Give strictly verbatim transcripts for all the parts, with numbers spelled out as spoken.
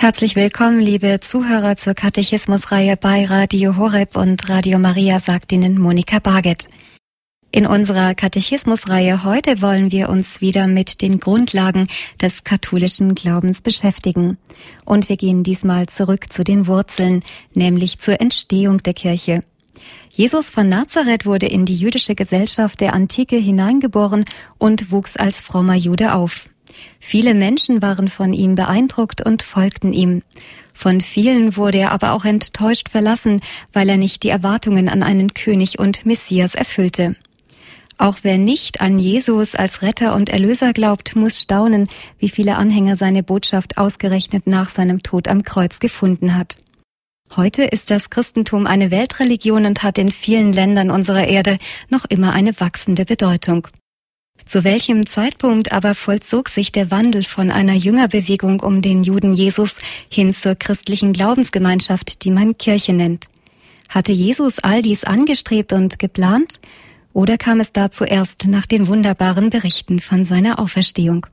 Herzlich willkommen, liebe Zuhörer, zur Katechismusreihe bei Radio Horeb und Radio Maria, sagt Ihnen Monika Barget. In unserer Katechismusreihe heute wollen wir uns wieder mit den Grundlagen des katholischen Glaubens beschäftigen. Und wir gehen diesmal zurück zu den Wurzeln, nämlich zur Entstehung der Kirche. Jesus von Nazareth wurde in die jüdische Gesellschaft der Antike hineingeboren und wuchs als frommer Jude auf. Viele Menschen waren von ihm beeindruckt und folgten ihm. Von vielen wurde er aber auch enttäuscht verlassen, weil er nicht die Erwartungen an einen König und Messias erfüllte. Auch wer nicht an Jesus als Retter und Erlöser glaubt, muss staunen, wie viele Anhänger seine Botschaft ausgerechnet nach seinem Tod am Kreuz gefunden hat. Heute ist das Christentum eine Weltreligion und hat in vielen Ländern unserer Erde noch immer eine wachsende Bedeutung. Zu welchem Zeitpunkt aber vollzog sich der Wandel von einer Jüngerbewegung um den Juden Jesus hin zur christlichen Glaubensgemeinschaft, die man Kirche nennt? Hatte Jesus all dies angestrebt und geplant? Oder kam es dazu erst nach den wunderbaren Berichten von seiner Auferstehung?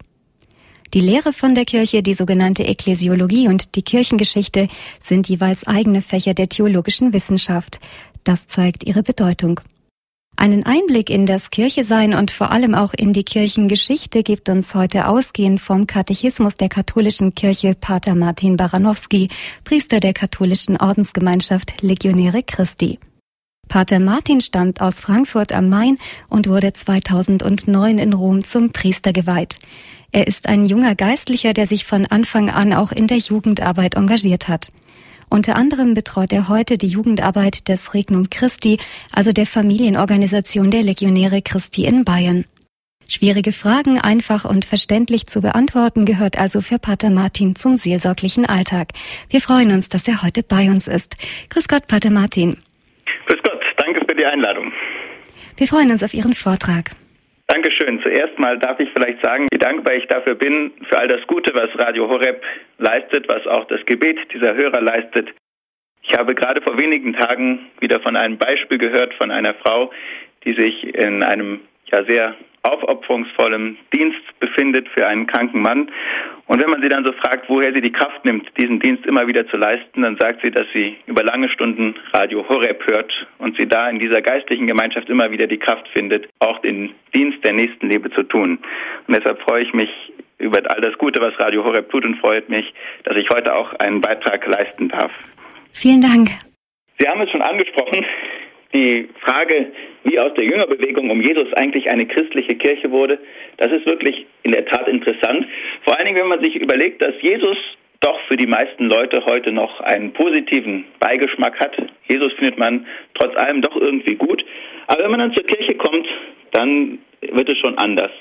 Die Lehre von der Kirche, die sogenannte Ekklesiologie und die Kirchengeschichte sind jeweils eigene Fächer der theologischen Wissenschaft. Das zeigt ihre Bedeutung. Einen Einblick in das Kirchesein und vor allem auch in die Kirchengeschichte gibt uns heute ausgehend vom Katechismus der katholischen Kirche Pater Martin Baranowski, Priester der katholischen Ordensgemeinschaft Legionäre Christi. Pater Martin stammt aus Frankfurt am Main und wurde zweitausendneun in Rom zum Priester geweiht. Er ist ein junger Geistlicher, der sich von Anfang an auch in der Jugendarbeit engagiert hat. Unter anderem betreut er heute die Jugendarbeit des Regnum Christi, also der Familienorganisation der Legionäre Christi in Bayern. Schwierige Fragen einfach und verständlich zu beantworten, gehört also für Pater Martin zum seelsorglichen Alltag. Wir freuen uns, dass er heute bei uns ist. Grüß Gott, Pater Martin. Grüß Gott, danke für die Einladung. Wir freuen uns auf Ihren Vortrag. Dankeschön. Zuerst mal darf ich vielleicht sagen, wie dankbar ich dafür bin, für all das Gute, was Radio Horeb leistet, was auch das Gebet dieser Hörer leistet. Ich habe gerade vor wenigen Tagen wieder von einem Beispiel gehört von einer Frau, die sich in einem ja sehr aufopferungsvollen Dienst befindet für einen kranken Mann. Und wenn man sie dann so fragt, woher sie die Kraft nimmt, diesen Dienst immer wieder zu leisten, dann sagt sie, dass sie über lange Stunden Radio Horeb hört und sie da in dieser geistlichen Gemeinschaft immer wieder die Kraft findet, auch den Dienst der Nächstenliebe zu tun. Und deshalb freue ich mich über all das Gute, was Radio Horeb tut, und freut mich, dass ich heute auch einen Beitrag leisten darf. Vielen Dank. Sie haben es schon angesprochen, die Frage, wie aus der Jüngerbewegung um Jesus eigentlich eine christliche Kirche wurde, das ist wirklich in der Tat interessant. Vor allen Dingen, wenn man sich überlegt, dass Jesus doch für die meisten Leute heute noch einen positiven Beigeschmack hat. Jesus findet man trotz allem doch irgendwie gut. Aber wenn man dann zur Kirche kommt, dann wird es schon anders.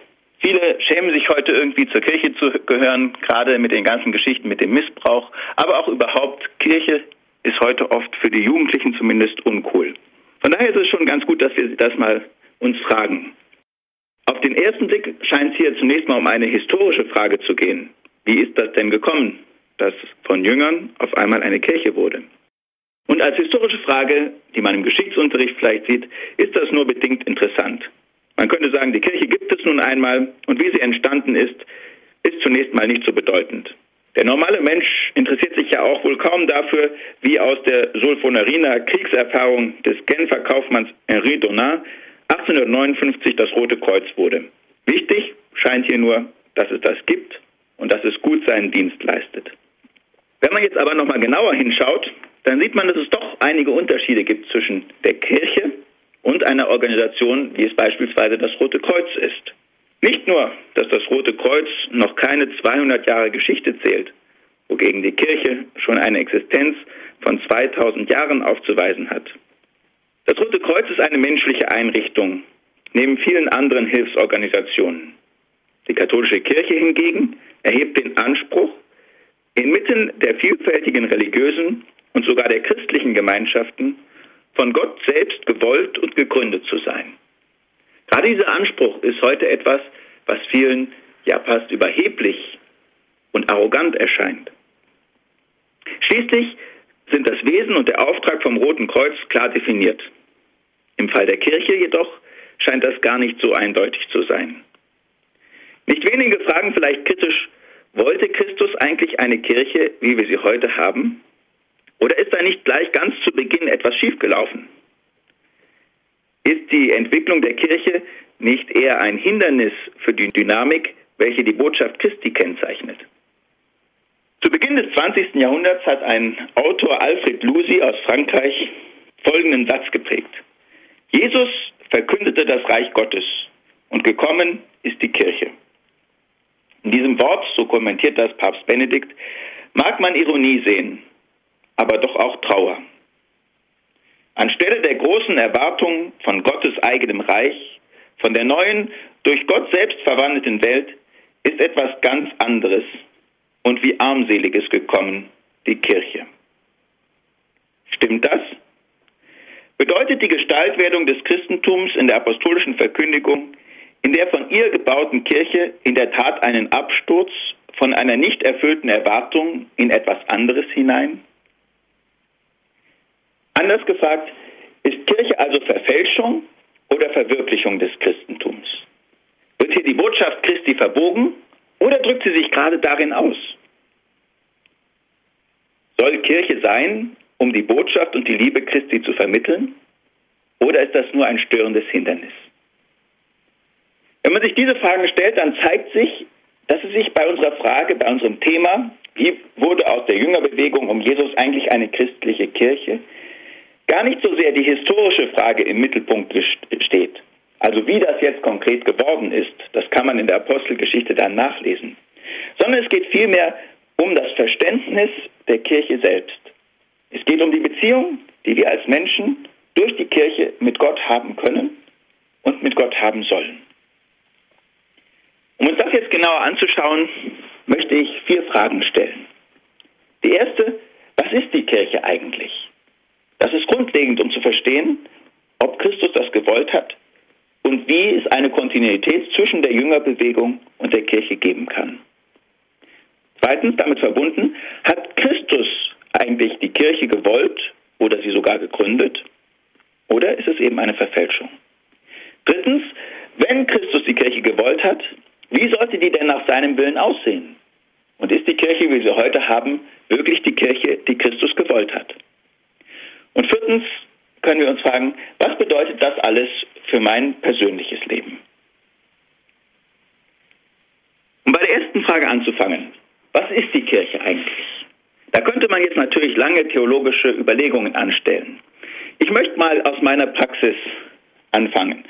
Viele schämen sich heute irgendwie zur Kirche zu gehören, gerade mit den ganzen Geschichten mit dem Missbrauch. Aber auch überhaupt, Kirche ist heute oft für die Jugendlichen zumindest uncool. Von daher ist es schon ganz gut, dass wir das mal uns fragen. Auf den ersten Blick scheint es hier zunächst mal um eine historische Frage zu gehen. Wie ist das denn gekommen, dass von Jüngern auf einmal eine Kirche wurde? Und als historische Frage, die man im Geschichtsunterricht vielleicht sieht, ist das nur bedingt interessant. Man könnte sagen, die Kirche gibt es nun einmal und wie sie entstanden ist, ist zunächst mal nicht so bedeutend. Der normale Mensch interessiert sich ja auch wohl kaum dafür, wie aus der Solfonariner Kriegserfahrung des Genfer Kaufmanns Henri Donat achtzehnhundertneunundfünfzig das Rote Kreuz wurde. Wichtig scheint hier nur, dass es das gibt und dass es gut seinen Dienst leistet. Wenn man jetzt aber nochmal genauer hinschaut, dann sieht man, dass es doch einige Unterschiede gibt zwischen der Kirche und einer Organisation, wie es beispielsweise das Rote Kreuz ist. Nicht nur, dass das Rote Kreuz noch keine zweihundert Jahre Geschichte zählt, wogegen die Kirche schon eine Existenz von zweitausend Jahren aufzuweisen hat. Das Rote Kreuz ist eine menschliche Einrichtung, neben vielen anderen Hilfsorganisationen. Die katholische Kirche hingegen erhebt den Anspruch, inmitten der vielfältigen religiösen und sogar der christlichen Gemeinschaften von Gott selbst gewollt und gegründet zu sein. Gerade dieser Anspruch ist heute etwas, was vielen ja fast überheblich und arrogant erscheint. Schließlich sind das Wesen und der Auftrag vom Roten Kreuz klar definiert. Im Fall der Kirche jedoch scheint das gar nicht so eindeutig zu sein. Nicht wenige fragen vielleicht kritisch, wollte Christus eigentlich eine Kirche, wie wir sie heute haben? Oder ist da nicht gleich ganz zu Beginn etwas schiefgelaufen? Ist die Entwicklung der Kirche nicht eher ein Hindernis für die Dynamik, welche die Botschaft Christi kennzeichnet? Zu Beginn des zwanzigsten Jahrhunderts hat ein Autor, Alfred Lucy aus Frankreich, folgenden Satz geprägt: Jesus verkündete das Reich Gottes und gekommen ist die Kirche. In diesem Wort, so kommentiert das Papst Benedikt, mag man Ironie sehen, aber doch auch Trauer. Anstelle der großen Erwartung von Gottes eigenem Reich, von der neuen, durch Gott selbst verwandelten Welt, ist etwas ganz anderes und wie armseliges gekommen, die Kirche. Stimmt das? Bedeutet die Gestaltwerdung des Christentums in der apostolischen Verkündigung, in der von ihr gebauten Kirche, in der Tat einen Absturz von einer nicht erfüllten Erwartung in etwas anderes hinein? Anders gefragt, ist Kirche also Verfälschung oder Verwirklichung des Christentums? Wird hier die Botschaft Christi verbogen oder drückt sie sich gerade darin aus? Soll Kirche sein, um die Botschaft und die Liebe Christi zu vermitteln? Oder ist das nur ein störendes Hindernis? Wenn man sich diese Fragen stellt, dann zeigt sich, dass es sich bei unserer Frage, bei unserem Thema, wie wurde aus der Jüngerbewegung um Jesus eigentlich eine christliche Kirche, gar nicht so sehr die historische Frage im Mittelpunkt steht. Also wie das jetzt konkret geworden ist, das kann man in der Apostelgeschichte dann nachlesen. Sondern es geht vielmehr um das Verständnis der Kirche selbst. Es geht um die Beziehung, die wir als Menschen durch die Kirche mit Gott haben können und mit Gott haben sollen. Um uns das jetzt genauer anzuschauen, möchte ich vier Fragen stellen. Die erste: Was ist die Kirche eigentlich? Das ist grundlegend, um zu verstehen, ob Christus das gewollt hat und wie es eine Kontinuität zwischen der Jüngerbewegung und der Kirche geben kann. Zweitens, damit verbunden, hat Christus eigentlich die Kirche gewollt oder sie sogar gegründet? Oder ist es eben eine Verfälschung? Drittens, wenn Christus die Kirche gewollt hat, wie sollte die denn nach seinem Willen aussehen? Und ist die Kirche, wie wir sie heute haben, wirklich die Kirche, die Christus gewollt hat? Und viertens können wir uns fragen, was bedeutet das alles für mein persönliches Leben? Um bei der ersten Frage anzufangen, was ist die Kirche eigentlich? Da könnte man jetzt natürlich lange theologische Überlegungen anstellen. Ich möchte mal aus meiner Praxis anfangen.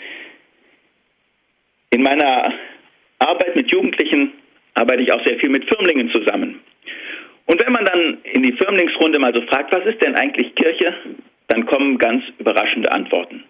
In meiner Arbeit mit Jugendlichen arbeite ich auch sehr viel mit Firmlingen zusammen. Und wenn man dann in die Firmlingsrunde mal so fragt, was ist denn eigentlich Kirche, dann kommen ganz überraschende Antworten.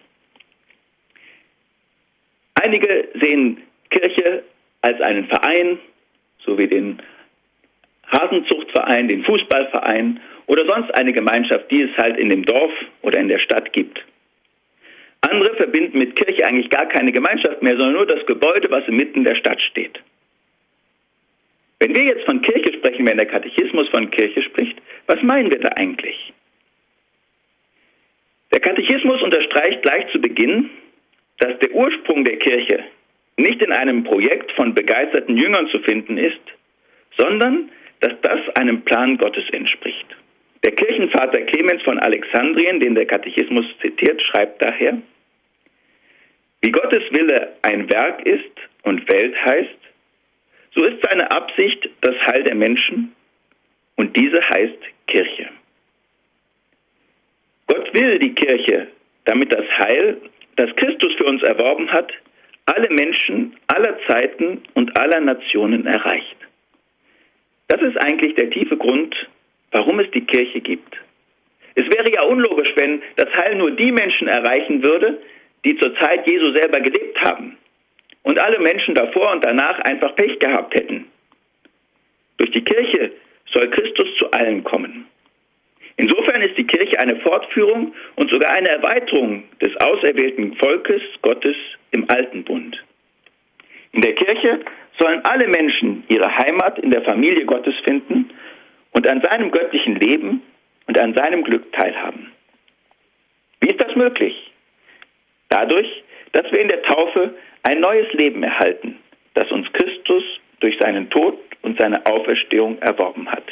Einige sehen Kirche als einen Verein, so wie den Hasenzuchtverein, den Fußballverein oder sonst eine Gemeinschaft, die es halt in dem Dorf oder in der Stadt gibt. Andere verbinden mit Kirche eigentlich gar keine Gemeinschaft mehr, sondern nur das Gebäude, was inmitten der Stadt steht. Wenn wir jetzt von Kirche sprechen, wenn der Katechismus von Kirche spricht, was meinen wir da eigentlich? Der Katechismus unterstreicht gleich zu Beginn, dass der Ursprung der Kirche nicht in einem Projekt von begeisterten Jüngern zu finden ist, sondern dass das einem Plan Gottes entspricht. Der Kirchenvater Clemens von Alexandrien, den der Katechismus zitiert, schreibt daher: Wie Gottes Wille ein Werk ist und Welt heißt, so ist seine Absicht das Heil der Menschen, und diese heißt Kirche. Gott will die Kirche, damit das Heil, das Christus für uns erworben hat, alle Menschen aller Zeiten und aller Nationen erreicht. Das ist eigentlich der tiefe Grund, warum es die Kirche gibt. Es wäre ja unlogisch, wenn das Heil nur die Menschen erreichen würde, die zur Zeit Jesu selber gelebt haben und alle Menschen davor und danach einfach Pech gehabt hätten. Durch die Kirche soll Christus zu allen kommen. Insofern ist die Kirche eine Fortführung und sogar eine Erweiterung des auserwählten Volkes Gottes im Alten Bund. In der Kirche sollen alle Menschen ihre Heimat in der Familie Gottes finden und an seinem göttlichen Leben und an seinem Glück teilhaben. Wie ist das möglich? Dadurch, dass wir in der Taufe ein neues Leben erhalten, das uns Christus durch seinen Tod und seine Auferstehung erworben hat.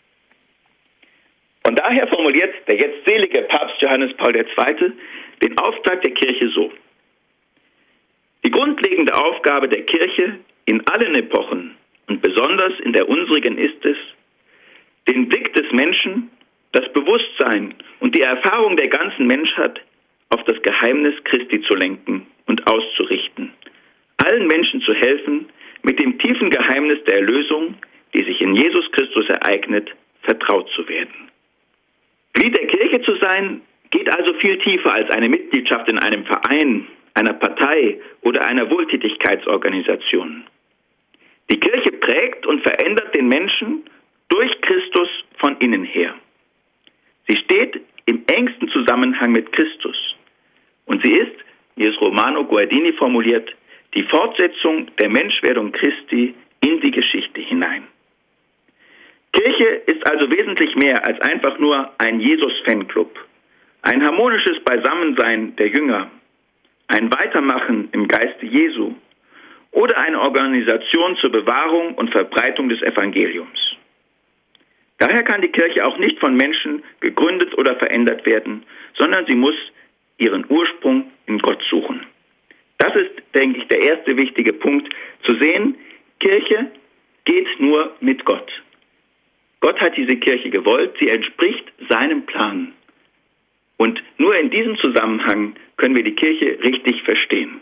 Und daher formuliert der jetzt selige Papst Johannes Paul der Zweite den Auftrag der Kirche so: Die grundlegende Aufgabe der Kirche in allen Epochen und besonders in der unsrigen ist es, den Blick des Menschen, das Bewusstsein und die Erfahrung der ganzen Menschheit auf das Geheimnis Christi zu lenken und auszurichten, allen Menschen zu helfen, mit dem tiefen Geheimnis der Erlösung, die sich in Jesus Christus ereignet, vertraut zu werden. Glied der Kirche zu sein, geht also viel tiefer als eine Mitgliedschaft in einem Verein, einer Partei oder einer Wohltätigkeitsorganisation. Die Kirche prägt und verändert den Menschen durch Christus von innen her. Sie steht im engsten Zusammenhang mit Christus. Und sie ist, wie es Romano Guardini formuliert, die Fortsetzung der Menschwerdung Christi in die Geschichte hinein. Kirche ist also wesentlich mehr als einfach nur ein Jesus-Fanclub, ein harmonisches Beisammensein der Jünger, ein Weitermachen im Geiste Jesu oder eine Organisation zur Bewahrung und Verbreitung des Evangeliums. Daher kann die Kirche auch nicht von Menschen gegründet oder verändert werden, sondern sie muss ihren Ursprung in Gott suchen. Das ist, denke ich, der erste wichtige Punkt, zu sehen, Kirche geht nur mit Gott. Gott hat diese Kirche gewollt, sie entspricht seinem Plan. Und nur in diesem Zusammenhang können wir die Kirche richtig verstehen.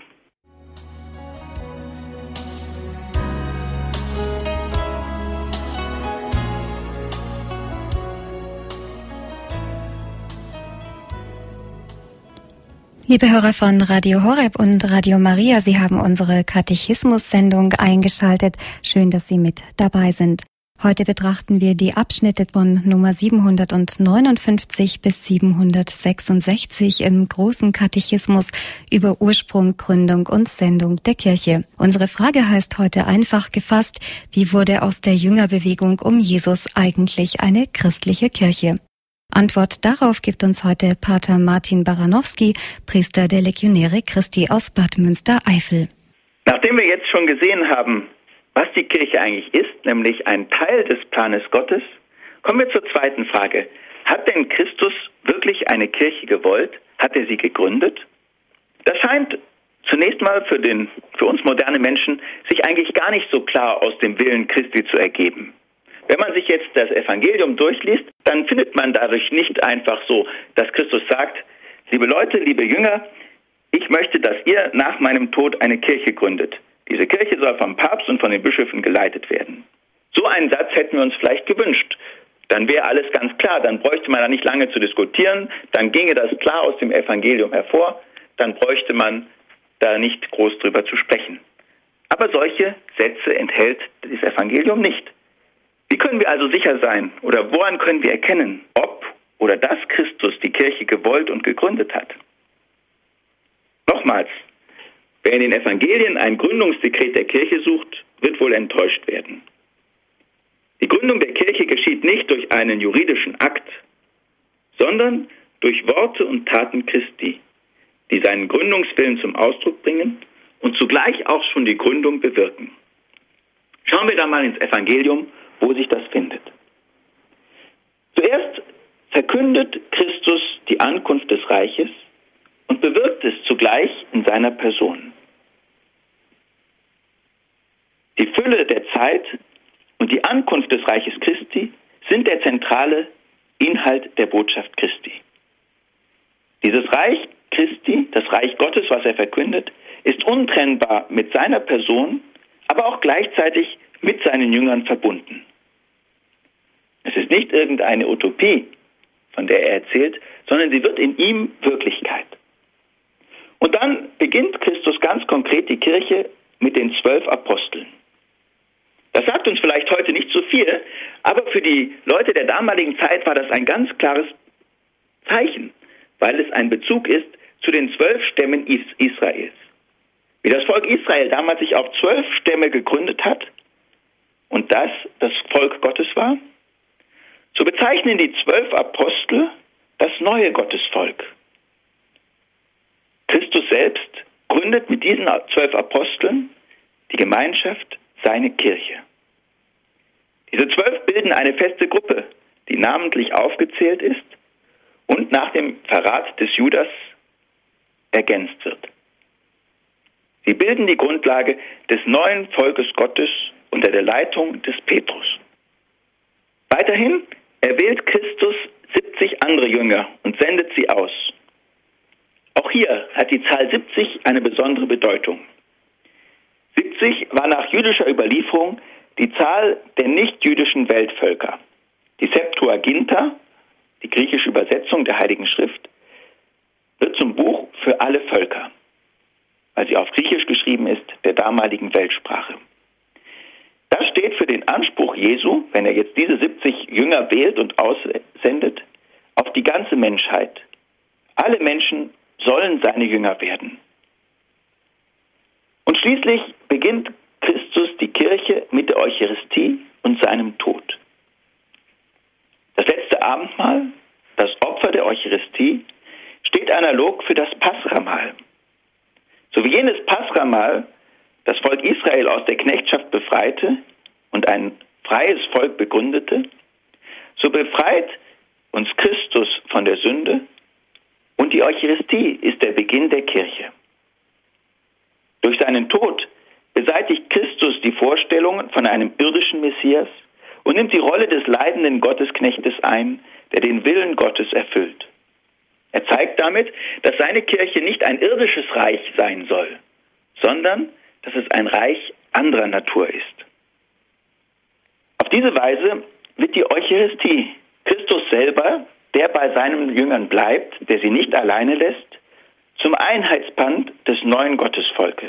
Liebe Hörer von Radio Horeb und Radio Maria, Sie haben unsere Katechismus-Sendung eingeschaltet. Schön, dass Sie mit dabei sind. Heute betrachten wir die Abschnitte von Nummer siebenhundertneunundfünfzig bis siebenhundertsechsundsechzig im Großen Katechismus über Ursprung, Gründung und Sendung der Kirche. Unsere Frage heißt heute einfach gefasst: Wie wurde aus der Jüngerbewegung um Jesus eigentlich eine christliche Kirche? Antwort darauf gibt uns heute Pater Martin Baranowski, Priester der Legionäre Christi aus Bad Münstereifel. Nachdem wir jetzt schon gesehen haben, was die Kirche eigentlich ist, nämlich ein Teil des Planes Gottes, kommen wir zur zweiten Frage. Hat denn Christus wirklich eine Kirche gewollt? Hat er sie gegründet? Das scheint zunächst mal für, den, für uns moderne Menschen sich eigentlich gar nicht so klar aus dem Willen Christi zu ergeben. Wenn man sich jetzt das Evangelium durchliest, dann findet man dadurch nicht einfach so, dass Christus sagt: Liebe Leute, liebe Jünger, ich möchte, dass ihr nach meinem Tod eine Kirche gründet. Diese Kirche soll vom Papst und von den Bischöfen geleitet werden. So einen Satz hätten wir uns vielleicht gewünscht. Dann wäre alles ganz klar, dann bräuchte man da nicht lange zu diskutieren, dann ginge das klar aus dem Evangelium hervor, dann bräuchte man da nicht groß drüber zu sprechen. Aber solche Sätze enthält das Evangelium nicht. Wie können wir also sicher sein, oder woran können wir erkennen, ob oder dass Christus die Kirche gewollt und gegründet hat? Nochmals, wer in den Evangelien ein Gründungsdekret der Kirche sucht, wird wohl enttäuscht werden. Die Gründung der Kirche geschieht nicht durch einen juridischen Akt, sondern durch Worte und Taten Christi, die seinen Gründungswillen zum Ausdruck bringen und zugleich auch schon die Gründung bewirken. Schauen wir da mal ins Evangelium, wo sich das findet. Zuerst verkündet Christus die Ankunft des Reiches und bewirkt es zugleich in seiner Person. Die Fülle der Zeit und die Ankunft des Reiches Christi sind der zentrale Inhalt der Botschaft Christi. Dieses Reich Christi, das Reich Gottes, was er verkündet, ist untrennbar mit seiner Person, aber auch gleichzeitig mit seinen Jüngern verbunden. Es ist nicht irgendeine Utopie, von der er erzählt, sondern sie wird in ihm Wirklichkeit. Und dann beginnt Christus ganz konkret die Kirche mit den zwölf Aposteln. Das sagt uns vielleicht heute nicht so viel, aber für die Leute der damaligen Zeit war das ein ganz klares Zeichen, weil es ein Bezug ist zu den zwölf Stämmen Israels. Wie das Volk Israel damals sich auf zwölf Stämme gegründet hat und das das Volk Gottes war, so bezeichnen die zwölf Apostel das neue Gottesvolk. Christus selbst gründet mit diesen zwölf Aposteln die Gemeinschaft, seine Kirche. Diese zwölf bilden eine feste Gruppe, die namentlich aufgezählt ist und nach dem Verrat des Judas ergänzt wird. Sie bilden die Grundlage des neuen Volkes Gottes unter der Leitung des Petrus. Weiterhin erwählt Christus siebzig andere Jünger und sendet sie aus. Auch hier hat die Zahl siebzig eine besondere Bedeutung. siebzig war nach jüdischer Überlieferung die Zahl der nichtjüdischen Weltvölker. Die Septuaginta, die griechische Übersetzung der Heiligen Schrift, wird zum Buch für alle Völker, weil sie auf Griechisch geschrieben ist, der damaligen Weltsprache. Das steht für den Anspruch Jesu, wenn er jetzt diese siebzig Jünger wählt und aussendet, auf die ganze Menschheit. Alle Menschen sollen seine Jünger werden. Und schließlich beginnt Christus die Kirche mit der Eucharistie und seinem Tod. Das letzte Abendmahl, das Opfer der Eucharistie, steht analog für das Pasramahl. So wie jenes Pasramahl das Volk Israel aus der Knechtschaft befreite und ein freies Volk begründete, so befreit uns Christus von der Sünde und die Eucharistie ist der Beginn der Kirche. Durch seinen Tod beseitigt Christus die Vorstellungen von einem irdischen Messias und nimmt die Rolle des leidenden Gottesknechtes ein, der den Willen Gottes erfüllt. Er zeigt damit, dass seine Kirche nicht ein irdisches Reich sein soll, sondern dass es ein Reich anderer Natur ist. Auf diese Weise wird die Eucharistie, Christus selber, der bei seinen Jüngern bleibt, der sie nicht alleine lässt, zum Einheitsband des neuen Gottesvolkes.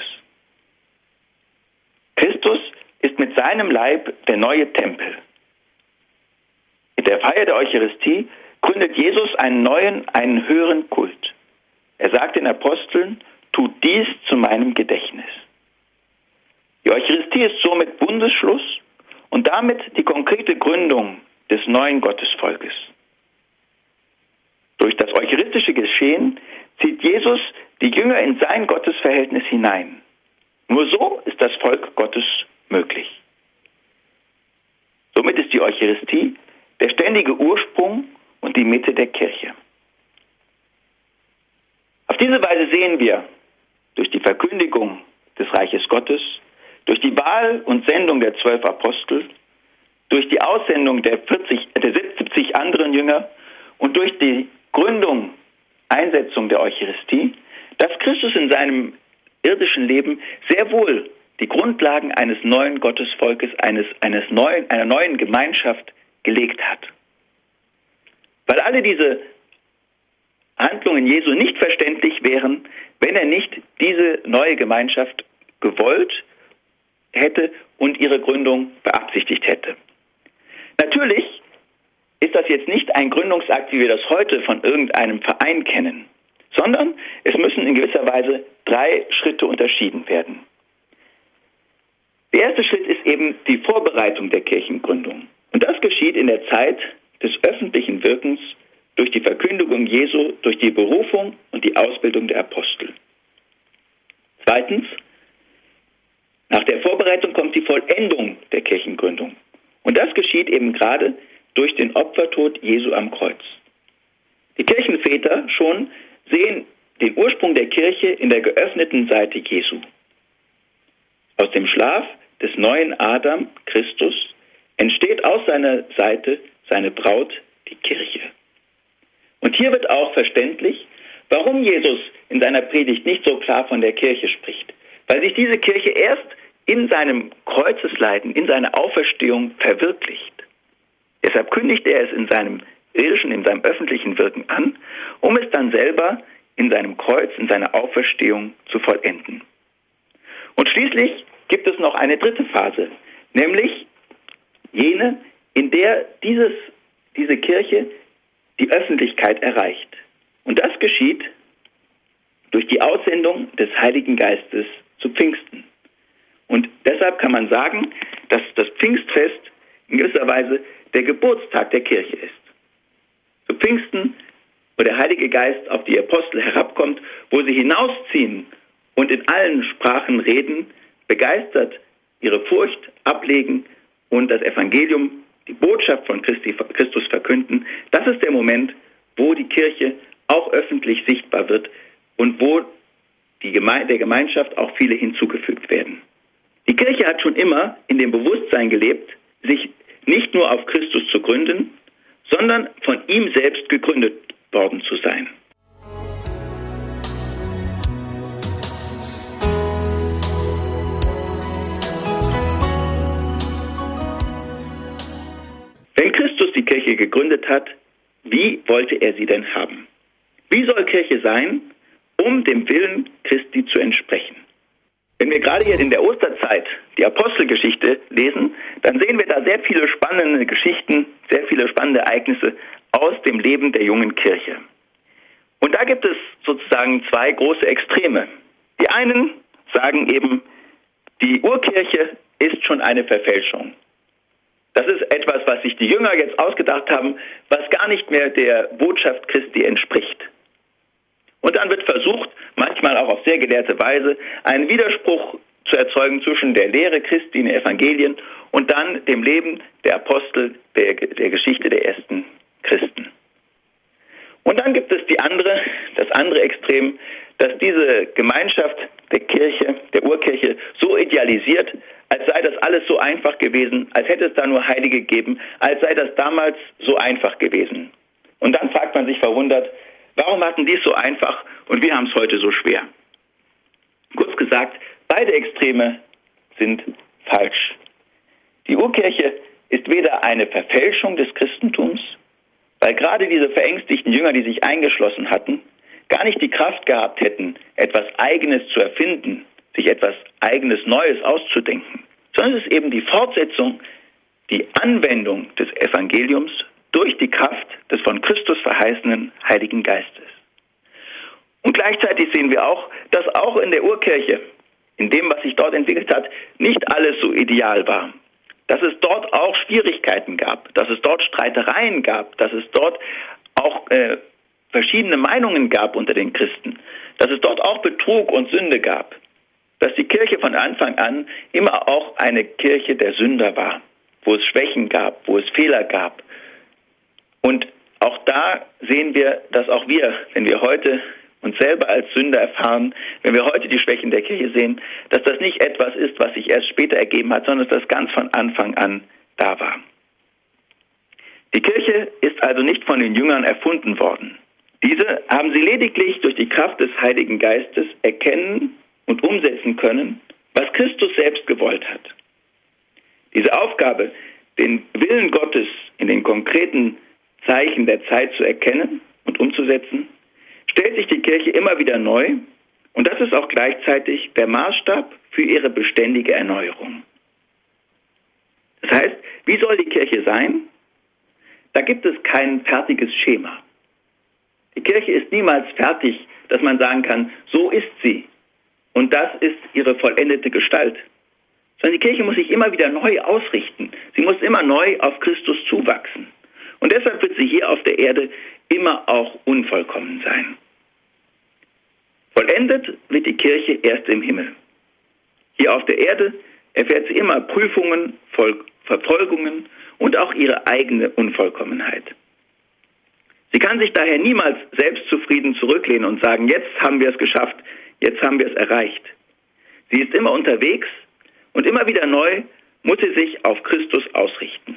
Christus ist mit seinem Leib der neue Tempel. Mit der Feier der Eucharistie gründet Jesus einen neuen, einen höheren Kult. Er sagt den Aposteln, tut dies zu meinem Gedächtnis. Die Eucharistie ist somit Bundesschluss und damit die konkrete Gründung des neuen Gottesvolkes. Durch das eucharistische Geschehen zieht Jesus die Jünger in sein Gottesverhältnis hinein. Nur so ist das Volk Gottes möglich. Somit ist die Eucharistie der ständige Ursprung und die Mitte der Kirche. Auf diese Weise sehen wir durch die Verkündigung des Reiches Gottes, durch die Wahl und Sendung der zwölf Apostel, durch die Aussendung der, vierzig, der siebzig anderen Jünger und durch die Gründung, Einsetzung der Eucharistie, dass Christus in seinem irdischen Leben sehr wohl die Grundlagen eines neuen Gottesvolkes, eines, eines neuen, einer neuen Gemeinschaft gelegt hat. Weil alle diese Handlungen Jesu nicht verständlich wären, wenn er nicht diese neue Gemeinschaft gewollt hätte und ihre Gründung beabsichtigt hätte. Natürlich ist das jetzt nicht ein Gründungsakt, wie wir das heute von irgendeinem Verein kennen, sondern es müssen in gewisser Weise drei Schritte unterschieden werden. Der erste Schritt ist eben die Vorbereitung der Kirchengründung. Und das geschieht in der Zeit des öffentlichen Wirkens durch die Verkündigung Jesu, durch die Berufung und die Ausbildung der Apostel. Zweitens, nach der Vorbereitung kommt die Vollendung der Kirchengründung. Und das geschieht eben gerade durch den Opfertod Jesu am Kreuz. Die Kirchenväter schon sehen den Ursprung der Kirche in der geöffneten Seite Jesu. Aus dem Schlaf des neuen Adam, Christus, entsteht aus seiner Seite seine Braut, die Kirche. Und hier wird auch verständlich, warum Jesus in seiner Predigt nicht so klar von der Kirche spricht. Weil sich diese Kirche erst in seinem Kreuzesleiden, in seiner Auferstehung verwirklicht. Deshalb kündigt er es in seinem irdischen, in seinem öffentlichen Wirken an, um es dann selber in seinem Kreuz, in seiner Auferstehung zu vollenden. Und schließlich gibt es noch eine dritte Phase, nämlich jene, in der dieses, diese Kirche die Öffentlichkeit erreicht. Und das geschieht durch die Aussendung des Heiligen Geistes zu Pfingsten. Und deshalb kann man sagen, dass das Pfingstfest in gewisser Weise der Geburtstag der Kirche ist. Zu Pfingsten, wo der Heilige Geist auf die Apostel herabkommt, wo sie hinausziehen und in allen Sprachen reden, begeistert ihre Furcht ablegen und das Evangelium die Botschaft von Christi, Christus verkünden, das ist der Moment, wo die Kirche auch öffentlich sichtbar wird und wo die Geme- der Gemeinschaft auch viele hinzugefügt werden. Die Kirche hat schon immer in dem Bewusstsein gelebt, sich nicht nur auf Christus zu gründen, sondern von ihm selbst gegründet worden zu sein. Wenn Christus die Kirche gegründet hat, wie wollte er sie denn haben? Wie soll Kirche sein, um dem Willen Christi zu entsprechen? Wenn wir gerade hier in der Osterzeit die Apostelgeschichte lesen, dann sehen wir da sehr viele spannende Geschichten, sehr viele spannende Ereignisse aus dem Leben der jungen Kirche. Und da gibt es sozusagen zwei große Extreme. Die einen sagen eben, die Urkirche ist schon eine Verfälschung. Das ist etwas, was sich die Jünger jetzt ausgedacht haben, was gar nicht mehr der Botschaft Christi entspricht. Und dann wird versucht, manchmal auch auf sehr gelehrte Weise, einen Widerspruch zu erzeugen zwischen der Lehre Christi in den Evangelien und dann dem Leben der Apostel, der, der Geschichte der ersten Christen. Und dann gibt es die andere, das andere Extrem, dass diese Gemeinschaft der Kirche, der Urkirche, so idealisiert, als sei das alles so einfach gewesen, als hätte es da nur Heilige gegeben, als sei das damals so einfach gewesen. Und dann fragt man sich verwundert, warum hatten die es so einfach und wir haben es heute so schwer? Kurz gesagt, beide Extreme sind falsch. Die Urkirche ist weder eine Verfälschung des Christentums, weil gerade diese verängstigten Jünger, die sich eingeschlossen hatten, gar nicht die Kraft gehabt hätten, etwas Eigenes zu erfinden, sich etwas Eigenes Neues auszudenken, sondern es ist eben die Fortsetzung, die Anwendung des Evangeliums durch die Kraft des von Christus verheißenen Heiligen Geistes. Und gleichzeitig sehen wir auch, dass auch in der Urkirche, in dem, was sich dort entwickelt hat, nicht alles so ideal war. Dass es dort auch Schwierigkeiten gab, dass es dort Streitereien gab, dass es dort auch äh, verschiedene Meinungen gab unter den Christen, dass es dort auch Betrug und Sünde gab, dass die Kirche von Anfang an immer auch eine Kirche der Sünder war, wo es Schwächen gab, wo es Fehler gab. Und auch da sehen wir, dass auch wir, wenn wir heute uns selber als Sünder erfahren, wenn wir heute die Schwächen der Kirche sehen, dass das nicht etwas ist, was sich erst später ergeben hat, sondern dass das ganz von Anfang an da war. Die Kirche ist also nicht von den Jüngern erfunden worden. Diese haben sie lediglich durch die Kraft des Heiligen Geistes erkennen und umsetzen können, was Christus selbst gewollt hat. Diese Aufgabe, den Willen Gottes in den konkreten Zeichen der Zeit zu erkennen und umzusetzen, stellt sich die Kirche immer wieder neu und das ist auch gleichzeitig der Maßstab für ihre beständige Erneuerung. Das heißt, wie soll die Kirche sein? Da gibt es kein fertiges Schema. Die Kirche ist niemals fertig, dass man sagen kann, so ist sie und das ist ihre vollendete Gestalt. Sondern die Kirche muss sich immer wieder neu ausrichten. Sie muss immer neu auf Christus zuwachsen. Und deshalb wird sie hier auf der Erde immer auch unvollkommen sein. Vollendet wird die Kirche erst im Himmel. Hier auf der Erde erfährt sie immer Prüfungen, Verfolgungen und auch ihre eigene Unvollkommenheit. Sie kann sich daher niemals selbstzufrieden zurücklehnen und sagen, jetzt haben wir es geschafft, jetzt haben wir es erreicht. Sie ist immer unterwegs und immer wieder neu muss sie sich auf Christus ausrichten.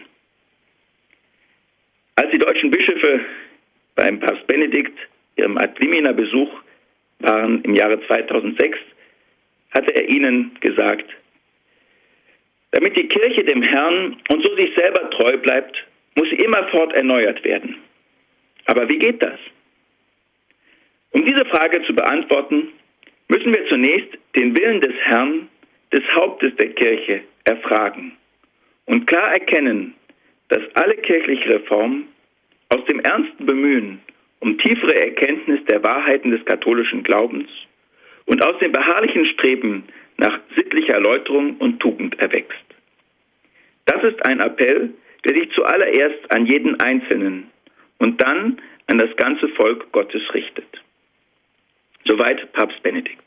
Als die deutschen Bischöfe beim Papst Benedikt ihrem Ad Limina Besuch waren im Jahre zweitausendsechs, hatte er ihnen gesagt, damit die Kirche dem Herrn und so sich selber treu bleibt, muss sie immerfort erneuert werden. Aber wie geht das? Um diese Frage zu beantworten, müssen wir zunächst den Willen des Herrn, des Hauptes der Kirche, erfragen und klar erkennen, dass alle kirchliche Reform aus dem ernsten Bemühen um tiefere Erkenntnis der Wahrheiten des katholischen Glaubens und aus dem beharrlichen Streben nach sittlicher Erläuterung und Tugend erwächst. Das ist ein Appell, der sich zuallererst an jeden Einzelnen und dann an das ganze Volk Gottes richtet. Soweit Papst Benedikt.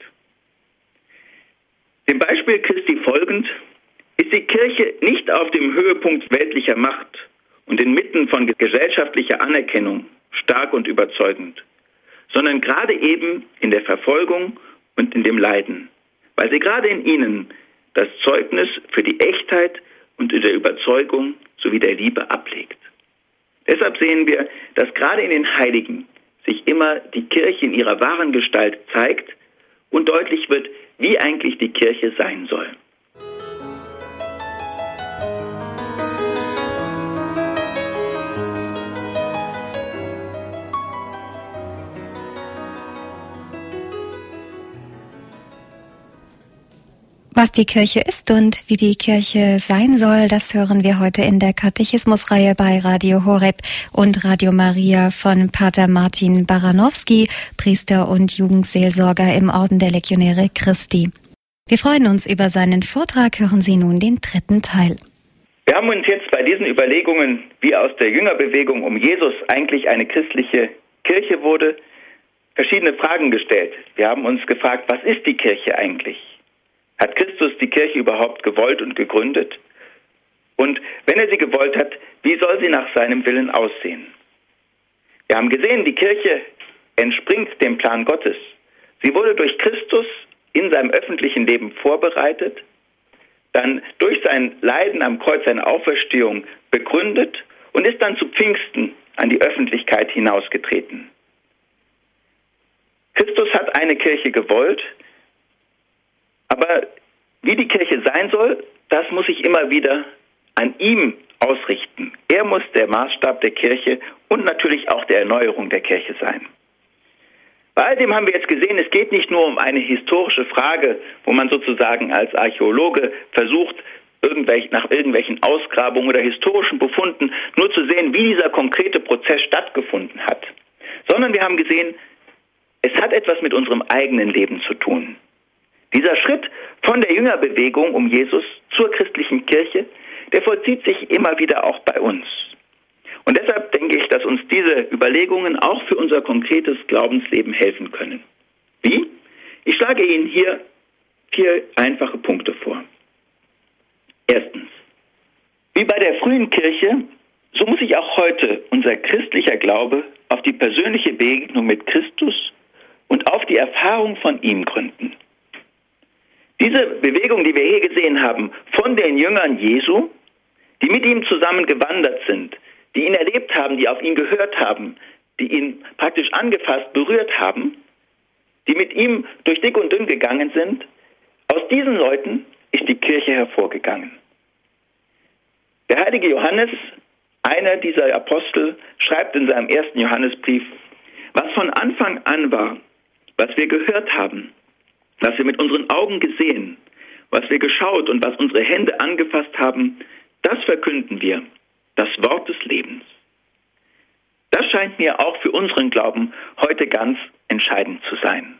Dem Beispiel Christi folgend ist die Kirche nicht auf dem Höhepunkt weltlicher Macht und inmitten von gesellschaftlicher Anerkennung stark und überzeugend, sondern gerade eben in der Verfolgung und in dem Leiden, weil sie gerade in ihnen das Zeugnis für die Echtheit und in der Überzeugung sowie der Liebe ablegt. Deshalb sehen wir, dass gerade in den Heiligen sich immer die Kirche in ihrer wahren Gestalt zeigt und deutlich wird, wie eigentlich die Kirche sein soll. Was die Kirche ist und wie die Kirche sein soll, das hören wir heute in der Katechismusreihe bei Radio Horeb und Radio Maria von Pater Martin Baranowski, Priester und Jugendseelsorger im Orden der Legionäre Christi. Wir freuen uns über seinen Vortrag. Hören Sie nun den dritten Teil. Wir haben uns jetzt bei diesen Überlegungen, wie aus der Jüngerbewegung um Jesus eigentlich eine christliche Kirche wurde, verschiedene Fragen gestellt. Wir haben uns gefragt, was ist die Kirche eigentlich? Hat Christus die Kirche überhaupt gewollt und gegründet? Und wenn er sie gewollt hat, wie soll sie nach seinem Willen aussehen? Wir haben gesehen, die Kirche entspringt dem Plan Gottes. Sie wurde durch Christus in seinem öffentlichen Leben vorbereitet, dann durch sein Leiden am Kreuz, seine Auferstehung begründet und ist dann zu Pfingsten an die Öffentlichkeit hinausgetreten. Christus hat eine Kirche gewollt, aber wie die Kirche sein soll, das muss sich immer wieder an ihm ausrichten. Er muss der Maßstab der Kirche und natürlich auch der Erneuerung der Kirche sein. Bei all dem haben wir jetzt gesehen, es geht nicht nur um eine historische Frage, wo man sozusagen als Archäologe versucht, irgendwelch, nach irgendwelchen Ausgrabungen oder historischen Befunden nur zu sehen, wie dieser konkrete Prozess stattgefunden hat. Sondern wir haben gesehen, es hat etwas mit unserem eigenen Leben zu tun. Dieser Schritt von der Jüngerbewegung um Jesus zur christlichen Kirche, der vollzieht sich immer wieder auch bei uns. Und deshalb denke ich, dass uns diese Überlegungen auch für unser konkretes Glaubensleben helfen können. Wie? Ich schlage Ihnen hier vier einfache Punkte vor. Erstens. Wie bei der frühen Kirche, so muss sich auch heute unser christlicher Glaube auf die persönliche Begegnung mit Christus und auf die Erfahrung von ihm gründen. Diese Bewegung, die wir hier gesehen haben, von den Jüngern Jesu, die mit ihm zusammen gewandert sind, die ihn erlebt haben, die auf ihn gehört haben, die ihn praktisch angefasst, berührt haben, die mit ihm durch dick und dünn gegangen sind, aus diesen Leuten ist die Kirche hervorgegangen. Der heilige Johannes, einer dieser Apostel, schreibt in seinem ersten Johannesbrief, was von Anfang an war, was wir gehört haben, was wir mit unseren Augen gesehen, was wir geschaut und was unsere Hände angefasst haben, das verkünden wir, das Wort des Lebens. Das scheint mir auch für unseren Glauben heute ganz entscheidend zu sein.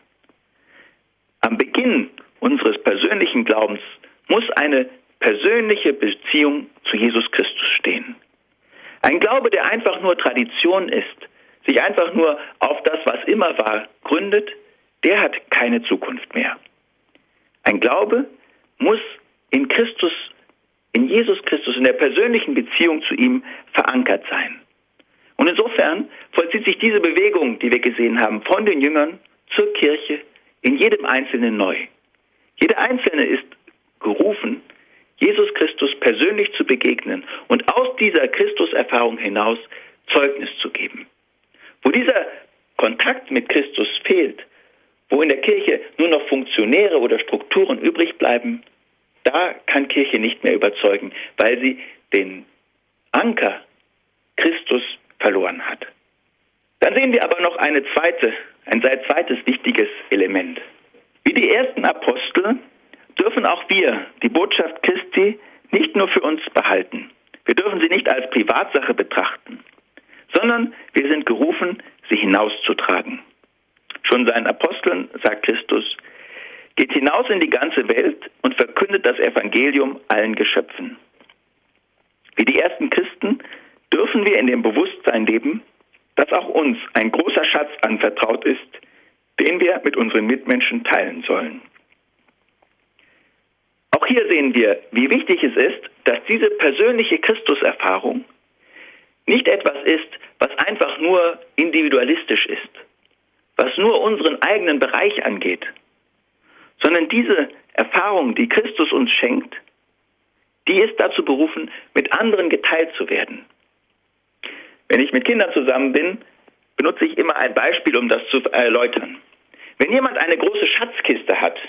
Am Beginn unseres persönlichen Glaubens muss eine persönliche Beziehung zu Jesus Christus stehen. Ein Glaube, der einfach nur Tradition ist, sich einfach nur auf das, was immer war, gründet, der hat keine Zukunft mehr. Ein Glaube muss in Christus, in Jesus Christus, in der persönlichen Beziehung zu ihm verankert sein. Und insofern vollzieht sich diese Bewegung, die wir gesehen haben, von den Jüngern zur Kirche in jedem Einzelnen neu. Jeder Einzelne ist gerufen, Jesus Christus persönlich zu begegnen und aus dieser Christuserfahrung hinaus Zeugnis zu geben. Wo dieser Kontakt mit Christus fehlt, wo in der Kirche nur noch Funktionäre oder Strukturen übrig bleiben, da kann Kirche nicht mehr überzeugen, weil sie den Anker Christus verloren hat. Dann sehen wir aber noch eine zweite, ein zweites wichtiges Element. Wie die ersten Apostel dürfen auch wir die Botschaft Christi nicht nur für uns behalten. Wir dürfen sie nicht als Privatsache betrachten, sondern wir sind gerufen, sie hinauszutragen. Schon seinen Aposteln sagt Christus, geht hinaus in die ganze Welt und verkündet das Evangelium allen Geschöpfen. Wie die ersten Christen dürfen wir in dem Bewusstsein leben, dass auch uns ein großer Schatz anvertraut ist, den wir mit unseren Mitmenschen teilen sollen. Auch hier sehen wir, wie wichtig es ist, dass diese persönliche Christuserfahrung nicht etwas ist, was einfach nur individualistisch ist, was nur unseren eigenen Bereich angeht, sondern diese Erfahrung, die Christus uns schenkt, die ist dazu berufen, mit anderen geteilt zu werden. Wenn ich mit Kindern zusammen bin, benutze ich immer ein Beispiel, um das zu erläutern. Wenn jemand eine große Schatzkiste hat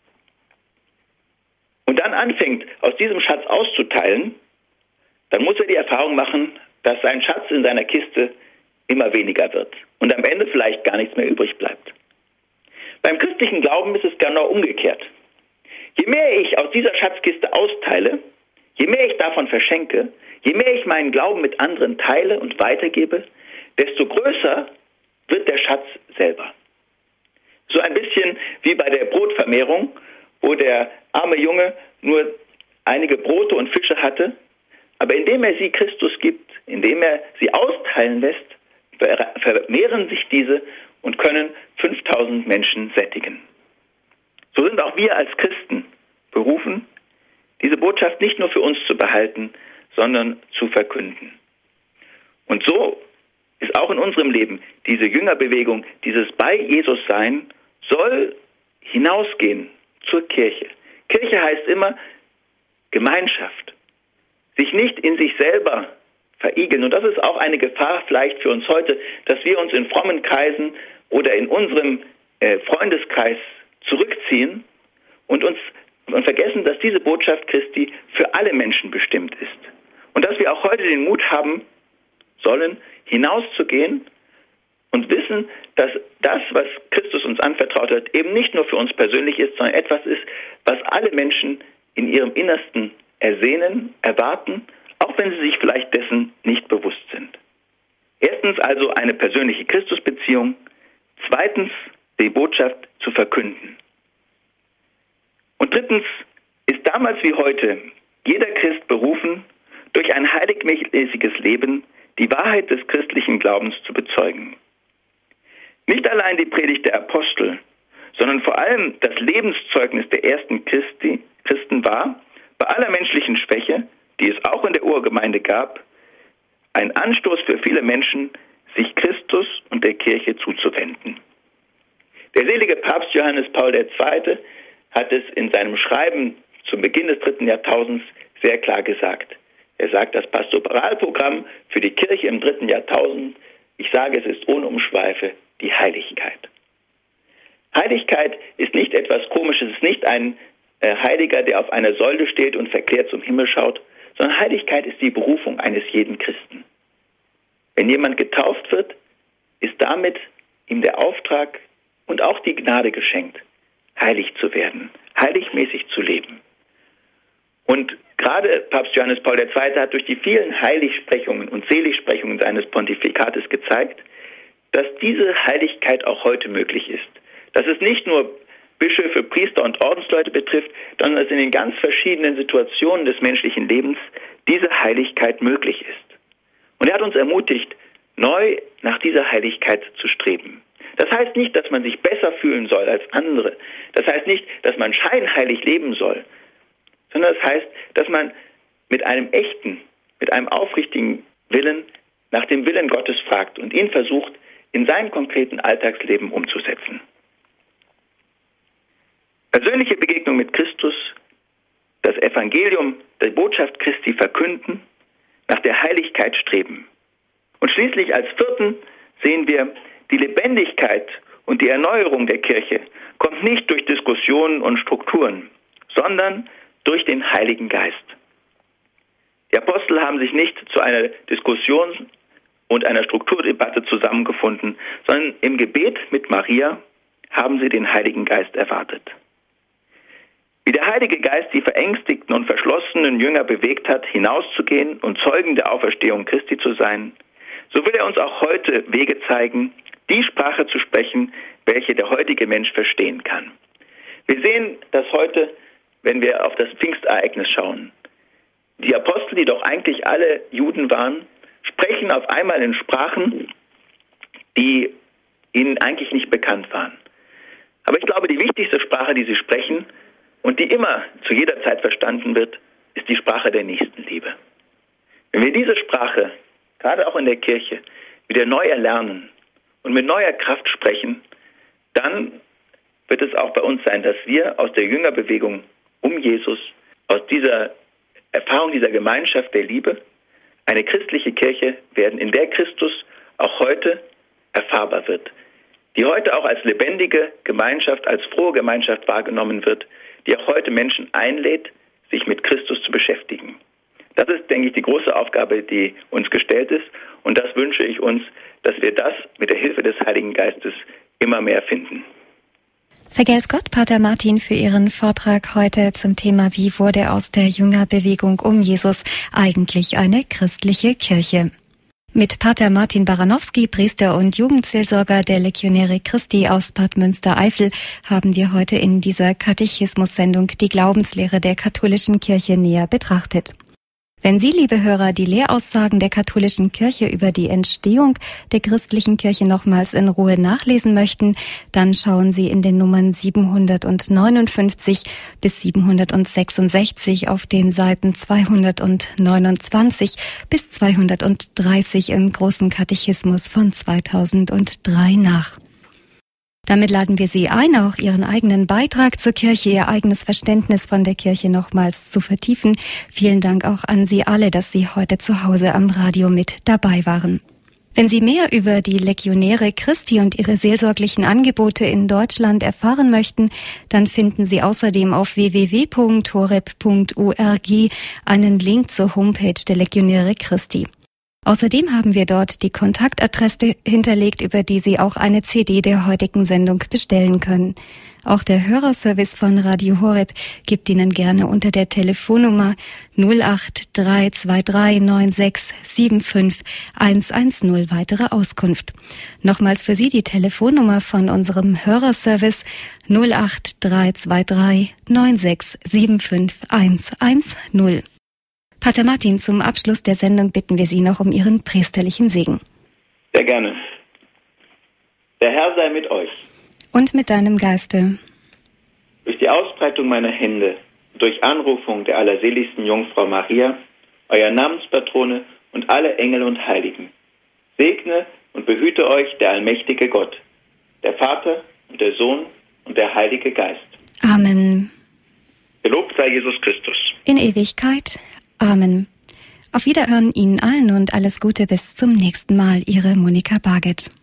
und dann anfängt, aus diesem Schatz auszuteilen, dann muss er die Erfahrung machen, dass sein Schatz in seiner Kiste immer weniger wird und am Ende vielleicht gar nichts mehr übrig bleibt. Beim christlichen Glauben ist es genau umgekehrt. Je mehr ich aus dieser Schatzkiste austeile, je mehr ich davon verschenke, je mehr ich meinen Glauben mit anderen teile und weitergebe, desto größer wird der Schatz selber. So ein bisschen wie bei der Brotvermehrung, wo der arme Junge nur einige Brote und Fische hatte, aber indem er sie Christus gibt, indem er sie austeilen lässt, vermehren sich diese und können fünftausend Menschen sättigen. So sind auch wir als Christen berufen, diese Botschaft nicht nur für uns zu behalten, sondern zu verkünden. Und so ist auch in unserem Leben diese Jüngerbewegung, dieses bei Jesus sein, soll hinausgehen zur Kirche. Kirche heißt immer Gemeinschaft. Sich nicht in sich selber verigeln. Und das ist auch eine Gefahr vielleicht für uns heute, dass wir uns in frommen Kreisen oder in unserem äh, Freundeskreis zurückziehen und uns und vergessen, dass diese Botschaft Christi für alle Menschen bestimmt ist. Und dass wir auch heute den Mut haben sollen, hinauszugehen und wissen, dass das, was Christus uns anvertraut hat, eben nicht nur für uns persönlich ist, sondern etwas ist, was alle Menschen in ihrem Innersten ersehnen, erwarten, auch wenn sie sich vielleicht dessen nicht bewusst sind. Erstens also eine persönliche Christusbeziehung, zweitens die Botschaft zu verkünden. Und drittens ist damals wie heute jeder Christ berufen, durch ein heiligmäßiges Leben die Wahrheit des christlichen Glaubens zu bezeugen. Nicht allein die Predigt der Apostel, sondern vor allem das Lebenszeugnis der ersten Christi, Christen war, bei aller menschlichen Schwäche, die es auch in der Urgemeinde gab, ein Anstoß für viele Menschen, sich Christus und der Kirche zuzuwenden. Der selige Papst Johannes Paul der Zweite hat es in seinem Schreiben zum Beginn des dritten Jahrtausends sehr klar gesagt. Er sagt, das Pastoralprogramm für die Kirche im dritten Jahrtausend, ich sage, es ist ohne Umschweife die Heiligkeit. Heiligkeit ist nicht etwas Komisches, es ist nicht ein äh, Heiliger, der auf einer Säule steht und verklärt zum Himmel schaut, sondern Heiligkeit ist die Berufung eines jeden Christen. Wenn jemand getauft wird, ist damit ihm der Auftrag und auch die Gnade geschenkt, heilig zu werden, heiligmäßig zu leben. Und gerade Papst Johannes Paul der Zweite hat durch die vielen Heiligsprechungen und Seligsprechungen seines Pontifikates gezeigt, dass diese Heiligkeit auch heute möglich ist. Dass es nicht nur Bischöfe, Priester und Ordensleute betrifft, sondern dass in den ganz verschiedenen Situationen des menschlichen Lebens diese Heiligkeit möglich ist. Und er hat uns ermutigt, neu nach dieser Heiligkeit zu streben. Das heißt nicht, dass man sich besser fühlen soll als andere. Das heißt nicht, dass man scheinheilig leben soll, sondern das heißt, dass man mit einem echten, mit einem aufrichtigen Willen nach dem Willen Gottes fragt und ihn versucht, in seinem konkreten Alltagsleben umzusetzen. Persönliche Begegnung mit Christus, das Evangelium, die Botschaft Christi verkünden, nach der Heiligkeit streben. Und schließlich als vierten sehen wir, die Lebendigkeit und die Erneuerung der Kirche kommt nicht durch Diskussionen und Strukturen, sondern durch den Heiligen Geist. Die Apostel haben sich nicht zu einer Diskussion und einer Strukturdebatte zusammengefunden, sondern im Gebet mit Maria haben sie den Heiligen Geist erwartet. Wie der Heilige Geist die verängstigten und verschlossenen Jünger bewegt hat, hinauszugehen und Zeugen der Auferstehung Christi zu sein, so will er uns auch heute Wege zeigen, die Sprache zu sprechen, welche der heutige Mensch verstehen kann. Wir sehen das heute, wenn wir auf das Pfingstereignis schauen. Die Apostel, die doch eigentlich alle Juden waren, sprechen auf einmal in Sprachen, die ihnen eigentlich nicht bekannt waren. Aber ich glaube, die wichtigste Sprache, die sie sprechen und die immer zu jeder Zeit verstanden wird, ist die Sprache der Nächstenliebe. Wenn wir diese Sprache gerade auch in der Kirche, wieder neu erlernen und mit neuer Kraft sprechen, dann wird es auch bei uns sein, dass wir aus der Jüngerbewegung um Jesus, aus dieser Erfahrung dieser Gemeinschaft der Liebe, eine christliche Kirche werden, in der Christus auch heute erfahrbar wird, die heute auch als lebendige Gemeinschaft, als frohe Gemeinschaft wahrgenommen wird, die auch heute Menschen einlädt, sich mit Christus zu beschäftigen. Das ist, denke ich, die große Aufgabe, die uns gestellt ist, und das wünsche ich uns, dass wir das mit der Hilfe des Heiligen Geistes immer mehr finden. Vergelt's Gott, Pater Martin, für Ihren Vortrag heute zum Thema Wie wurde aus der Jüngerbewegung um Jesus eigentlich eine christliche Kirche? Mit Pater Martin Baranowski, Priester und Jugendseelsorger der Legionäre Christi aus Bad Münstereifel, haben wir heute in dieser Katechismus-Sendung die Glaubenslehre der katholischen Kirche näher betrachtet. Wenn Sie, liebe Hörer, die Lehraussagen der katholischen Kirche über die Entstehung der christlichen Kirche nochmals in Ruhe nachlesen möchten, dann schauen Sie in den Nummern siebenhundertneunundfünfzig bis siebenhundertsechsundsechzig auf den Seiten zweihundertneunundzwanzig bis zweihundertdreißig im Großen Katechismus von zweitausenddrei nach. Damit laden wir Sie ein, auch Ihren eigenen Beitrag zur Kirche, Ihr eigenes Verständnis von der Kirche nochmals zu vertiefen. Vielen Dank auch an Sie alle, dass Sie heute zu Hause am Radio mit dabei waren. Wenn Sie mehr über die Legionäre Christi und ihre seelsorglichen Angebote in Deutschland erfahren möchten, dann finden Sie außerdem auf w w w punkt horeb punkt org einen Link zur Homepage der Legionäre Christi. Außerdem haben wir dort die Kontaktadresse hinterlegt, über die Sie auch eine C D der heutigen Sendung bestellen können. Auch der Hörerservice von Radio Horeb gibt Ihnen gerne unter der Telefonnummer null acht drei zwei drei neun sechs sieben fünf eins eins null weitere Auskunft. Nochmals für Sie die Telefonnummer von unserem Hörerservice null acht drei zwei drei neun sechs sieben fünf eins eins null. Pater Martin, zum Abschluss der Sendung bitten wir Sie noch um Ihren priesterlichen Segen. Sehr gerne. Der Herr sei mit euch. Und mit deinem Geiste. Durch die Ausbreitung meiner Hände, durch Anrufung der allerseligsten Jungfrau Maria, euer Namenspatrone und alle Engel und Heiligen, segne und behüte euch der allmächtige Gott, der Vater und der Sohn und der Heilige Geist. Amen. Gelobt sei Jesus Christus. In Ewigkeit. Amen. Auf Wiederhören Ihnen allen und alles Gute bis zum nächsten Mal. Ihre Monika Barget.